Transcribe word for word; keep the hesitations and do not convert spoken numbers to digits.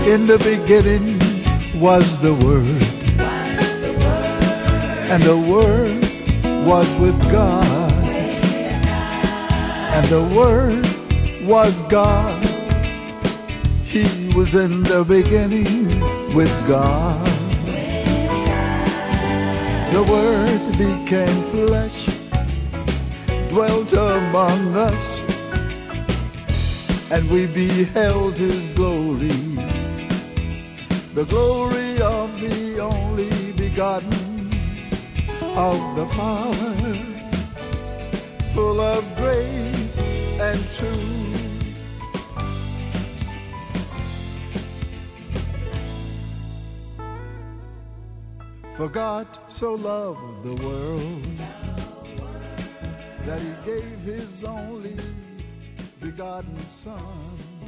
In the beginning was the Word, and the Word was with God, and the Word was God. He was in the beginning with God. The Word became flesh, dwelt among us, and we beheld His glory, the glory of the only begotten of the Father, full of grace and truth. For God so loved the world that He gave His only begotten Son,